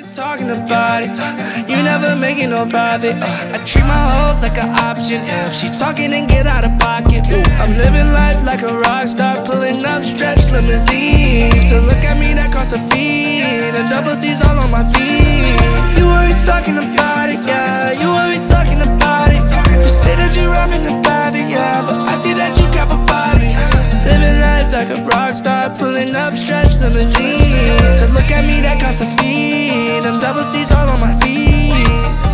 Talking about it, you never making no profit. I treat my hoes like an option. If she talking, then get out of pocket. I'm living life like a rock star, pulling up stretch limousines. To look at me, that costs a fee. The double C's all on my feet. You always talking about it, yeah. You always talking about it. You say that you rhyming about it, yeah, but I see that you cap about it. Living life like a rock star, pulling up stretch limousines. To look at me, that costs a fee. Them double C's all on my feet.